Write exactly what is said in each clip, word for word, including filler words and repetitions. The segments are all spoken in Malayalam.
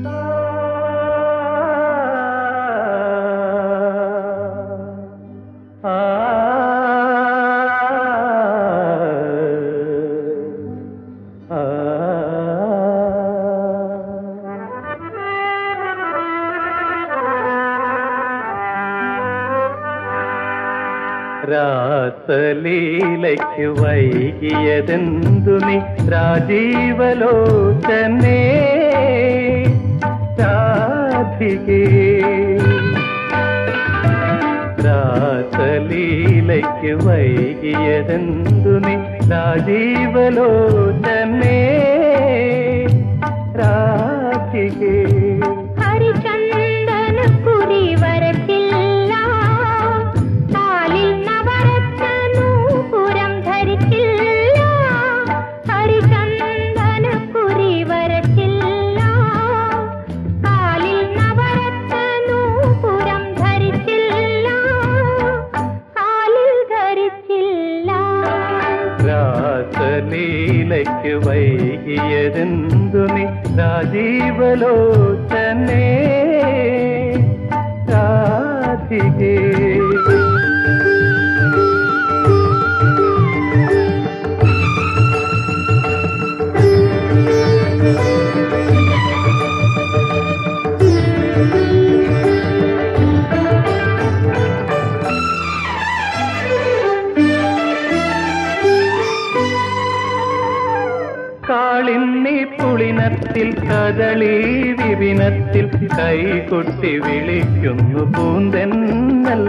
രാസലീലയ്ക്ക് വൈകിയതെന്തു നീ രാജീവലോചനേ രാധികേ. രാസലീലയ്ക്ക് വൈകിയതെന്തു നീ രാജീവലോചനേ രാധികേ. രാസലീലയ്ക്ക് വൈകിയതെന്തു നീ രാജീവലോചനേ രാധികേ. കാളിന്നി പുളിനത്തിൽ കദളി വിപിനത്തിൽ കൈകൊട്ടി വിളിക്കുന്നു പൂന്തെന്നൽ.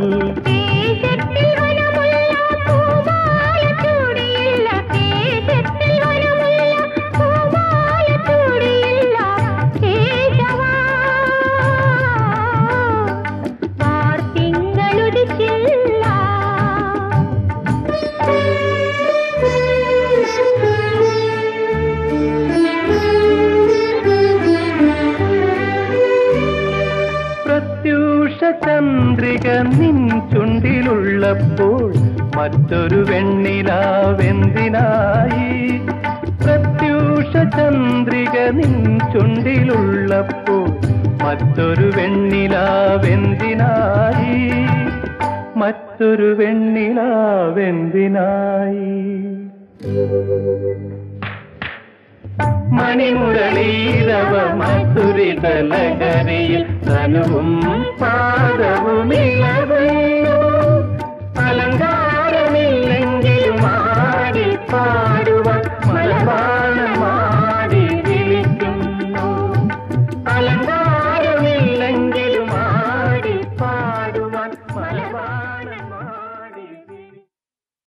ചന്ദ്രിക നിൻ ചുണ്ടിലുള്ളപ്പോൾ മറ്റൊരു വെണ്ണിലാവെന്തിനായി. പ്രത്യൂഷ ചന്ദ്രിക നിൻ ചുണ്ടിലുള്ളപ്പോൾ മറ്റൊരു വെണ്ണിലാവെന്തിനായി. മറ്റൊരു വെണ്ണിലാവെന്തിനായി. മണിമുരളീരവ മധുരിതലകരിയിൽ തനുവും പാദവുമില്ല